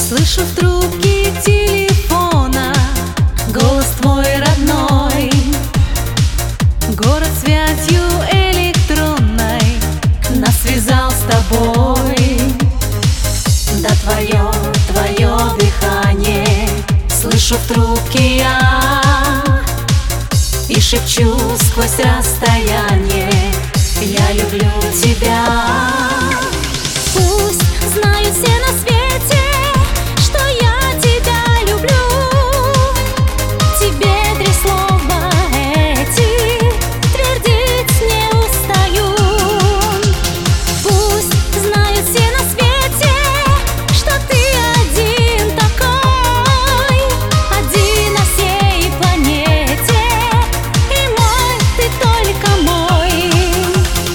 Слышу в трубке телефона голос твой родной. Город связью электронной нас связал с тобой. Да твое дыхание слышу в трубке я и шепчу сквозь расстояние: